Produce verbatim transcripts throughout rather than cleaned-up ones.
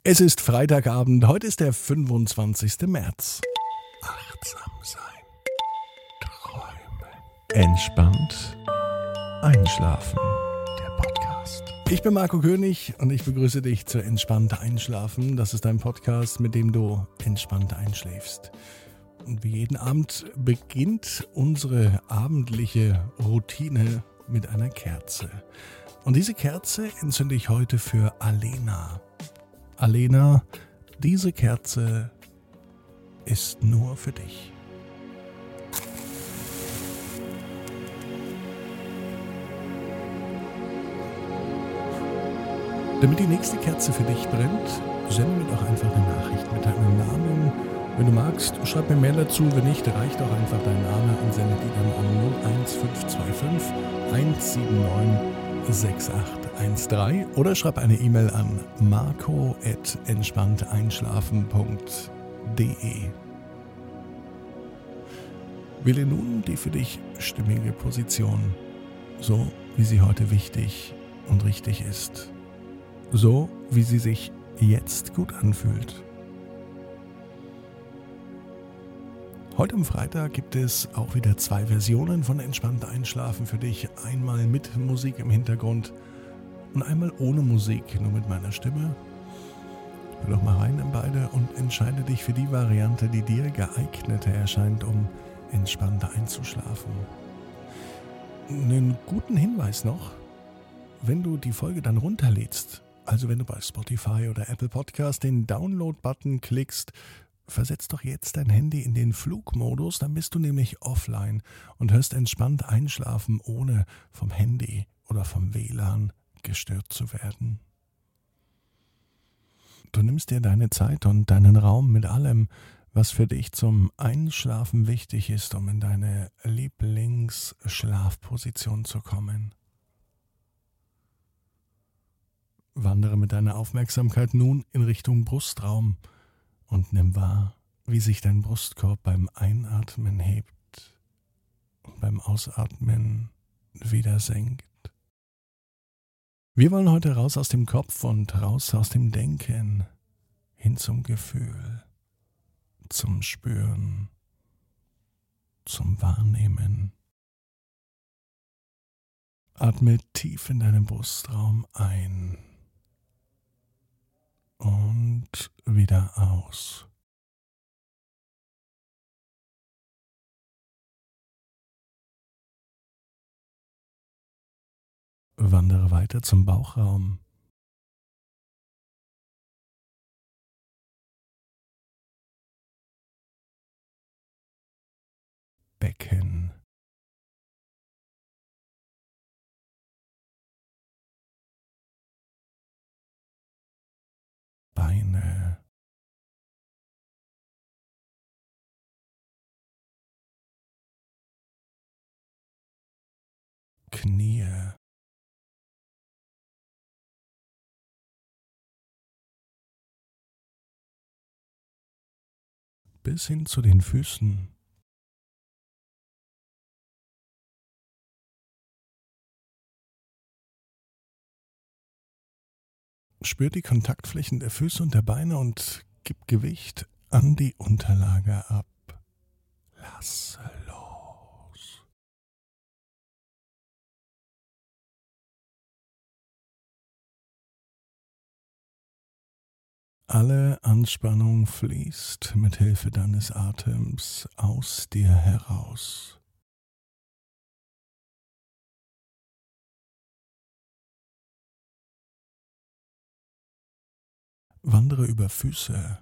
Es ist Freitagabend, heute ist der fünfundzwanzigster März. Achtsam sein, träumen, entspannt einschlafen. Der Podcast. Ich bin Marco König und ich begrüße dich zu Entspannt Einschlafen. Das ist ein Podcast, mit dem du entspannt einschläfst. Und wie jeden Abend beginnt unsere abendliche Routine mit einer Kerze. Und diese Kerze entzünde ich heute für Alena. Alena, diese Kerze ist nur für dich. Damit die nächste Kerze für dich brennt, sende mir doch einfach eine Nachricht mit deinem Namen. Wenn du magst, schreib mir mehr dazu. Wenn nicht, reicht auch einfach dein Name und sende die dann an null eins fünf zwei fünf eins sieben neun sechs acht eins drei oder schreib eine E-Mail an marco at entspannteinschlafen punkt de. Wähle nun die für dich stimmige Position, so wie sie heute wichtig und richtig ist. So wie sie sich jetzt gut anfühlt. Heute am Freitag gibt es auch wieder zwei Versionen von Entspannt Einschlafen für dich. Einmal mit Musik im Hintergrund und einmal ohne Musik, nur mit meiner Stimme. Hör doch mal rein in beide und entscheide dich für die Variante, die dir geeigneter erscheint, um entspannter einzuschlafen. Einen guten Hinweis noch, wenn du die Folge dann runterlädst, also wenn du bei Spotify oder Apple Podcast den Download-Button klickst, versetz doch jetzt dein Handy in den Flugmodus, dann bist du nämlich offline und hörst entspannt einschlafen, ohne vom Handy oder vom W L A N gestört zu werden. Du nimmst dir deine Zeit und deinen Raum mit allem, was für dich zum Einschlafen wichtig ist, um in deine Lieblingsschlafposition zu kommen. Wandere mit deiner Aufmerksamkeit nun in Richtung Brustraum und nimm wahr, wie sich dein Brustkorb beim Einatmen hebt und beim Ausatmen wieder senkt. Wir wollen heute raus aus dem Kopf und raus aus dem Denken, hin zum Gefühl, zum Spüren, zum Wahrnehmen. Atme tief in deinen Brustraum ein und wieder aus. Wandere weiter zum Bauchraum. Becken. Beine. Knie. Bis hin zu den Füßen. Spür die Kontaktflächen der Füße und der Beine und gib Gewicht an die Unterlage ab. Lass los. Alle Anspannung fließt mit Hilfe deines Atems aus dir heraus. Wandere über Füße,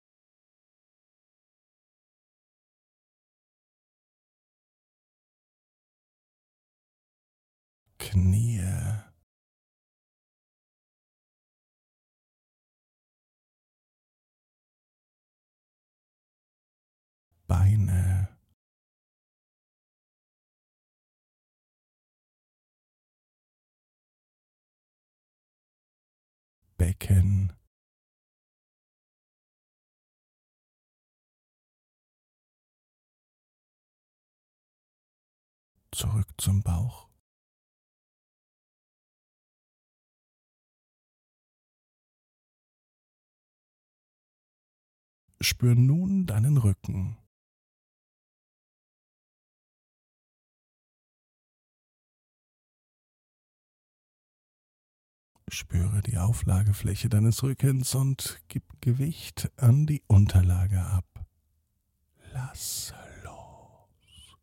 Knie, Beine, Becken, zurück zum Bauch. Spür nun deinen Rücken. Spüre die Auflagefläche deines Rückens und gib Gewicht an die Unterlage ab. Lass los.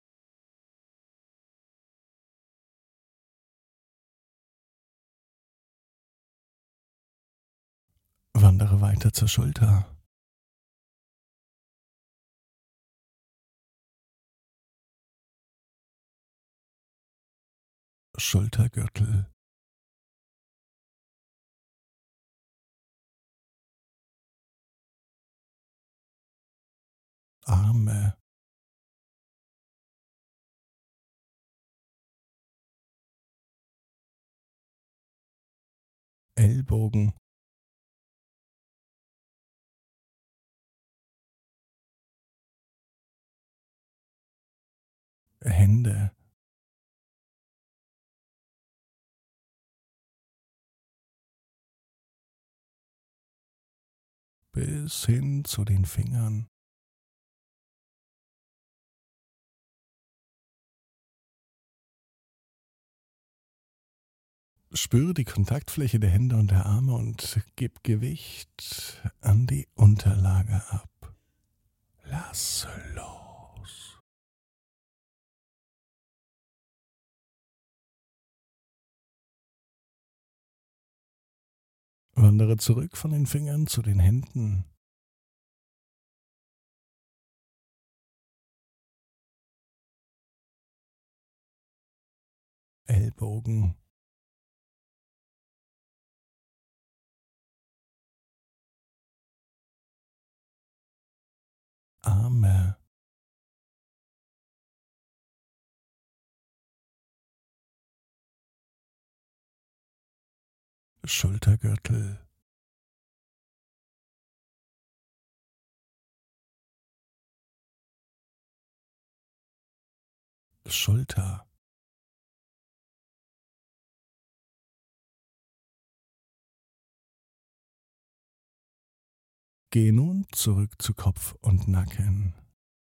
Wandere weiter zur Schulter. Schultergürtel. Arme. Ellbogen. Hände. Bis hin zu den Fingern. Spüre die Kontaktfläche der Hände und der Arme und gib Gewicht an die Unterlage ab. Lass los. Wandere zurück von den Fingern zu den Händen. Ellbogen. Arme. Schultergürtel. Schulter. Geh nun zurück zu Kopf und Nacken.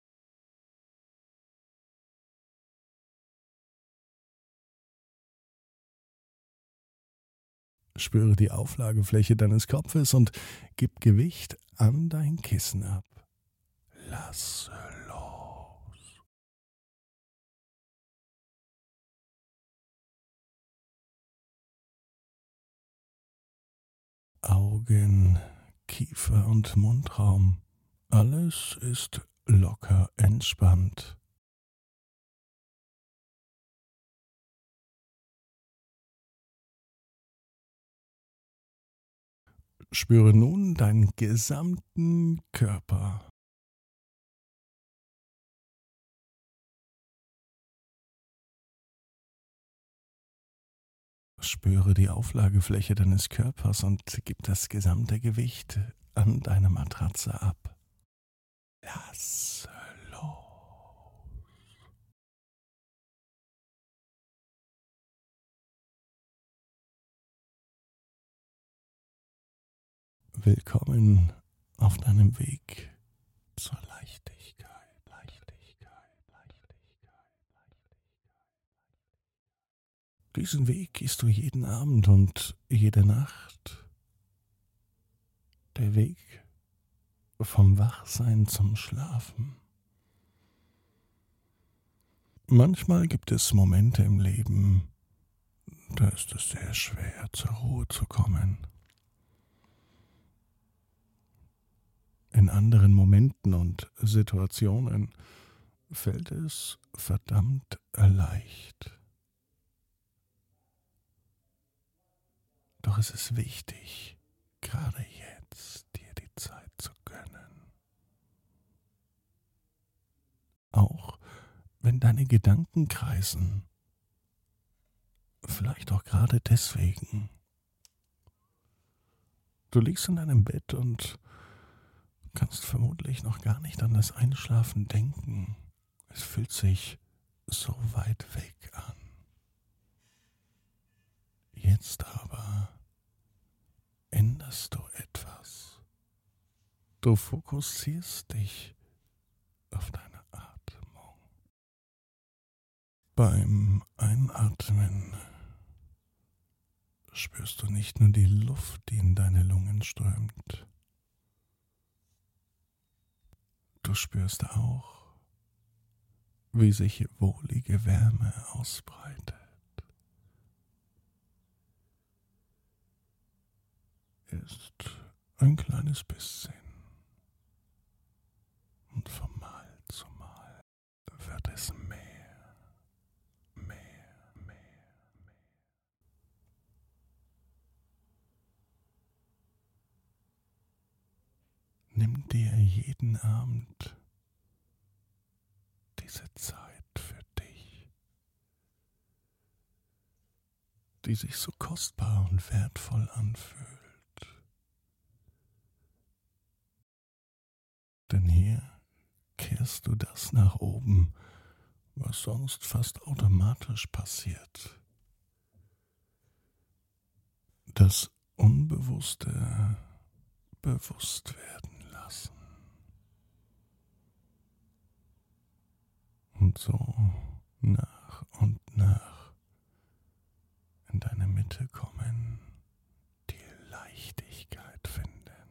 Spüre die Auflagefläche deines Kopfes und gib Gewicht an dein Kissen ab. Lass los. Augen, Kiefer und Mundraum. Alles ist locker entspannt. Spüre nun deinen gesamten Körper. Spüre die Auflagefläche deines Körpers und gib das gesamte Gewicht an deine Matratze ab. Lass los. Willkommen auf deinem Weg zur Leichtigkeit. Leichtigkeit, Leichtigkeit, Leichtigkeit. Diesen Weg gehst du jeden Abend und jede Nacht. Der Weg vom Wachsein zum Schlafen. Manchmal gibt es Momente im Leben, da ist es sehr schwer, zur Ruhe zu kommen. In anderen Momenten und Situationen fällt es verdammt leicht. Doch es ist wichtig, gerade jetzt dir die Zeit zu gönnen. Auch wenn deine Gedanken kreisen, vielleicht auch gerade deswegen. Du liegst in deinem Bett und kannst vermutlich noch gar nicht an das Einschlafen denken. Es fühlt sich so weit weg an. Jetzt aber änderst du etwas. Du fokussierst dich auf deine Atmung. Beim Einatmen spürst du nicht nur die Luft, die in deine Lungen strömt. Du spürst auch, wie sich wohlige Wärme ausbreitet. Ist ein kleines bisschen. Und von Mal zu Mal wird es mehr, mehr, mehr, mehr. Nimm dir jeden Abend diese Zeit für dich, die sich so kostbar und wertvoll anfühlt. Denn hier kehrst du das nach oben, was sonst fast automatisch passiert. Das Unbewusste bewusst werden lassen. Und so nach und nach in deine Mitte kommen, die Leichtigkeit finden.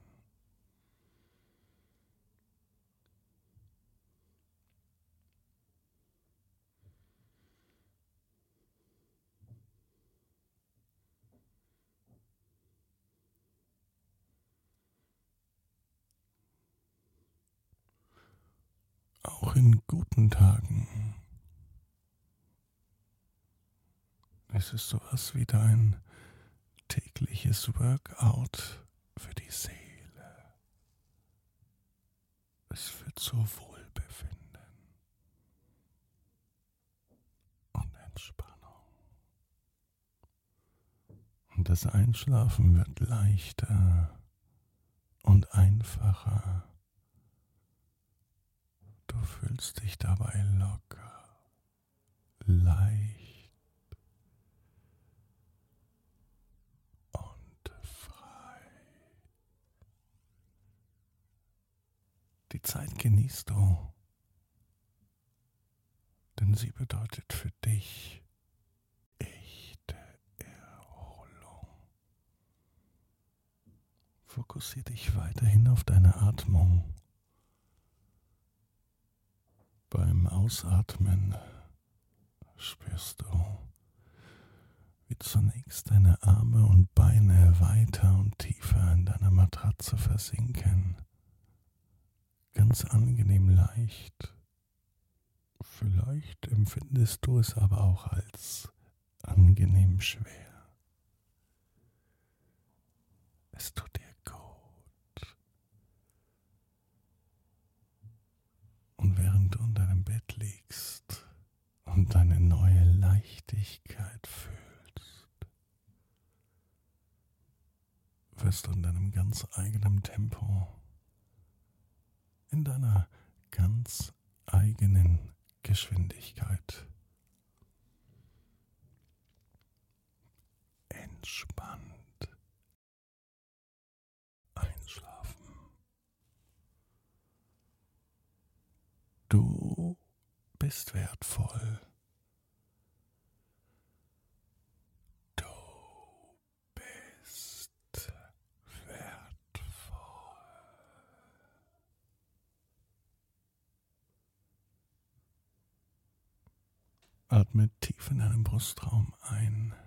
Auch in guten Tagen ist es sowas wie dein tägliches Workout für die Seele. Es führt zu Wohlbefinden und Entspannung. Und das Einschlafen wird leichter und einfacher. Du fühlst dich dabei locker, leicht und frei. Die Zeit genießt du, denn sie bedeutet für dich echte Erholung. Fokussiere dich weiterhin auf deine Atmung. Beim Ausatmen spürst du, wie zunächst deine Arme und Beine weiter und tiefer in deiner Matratze versinken. Ganz angenehm leicht. Vielleicht empfindest du es aber auch als angenehm schwer. Es tut dir gut. Und während du in deinem Bett liegst und deine neue Leichtigkeit fühlst, wirst du in deinem ganz eigenen Tempo, in deiner ganz eigenen Geschwindigkeit entspannt einschlafen. Du bist wertvoll. Du bist wertvoll. Atme tief in deinen Brustraum ein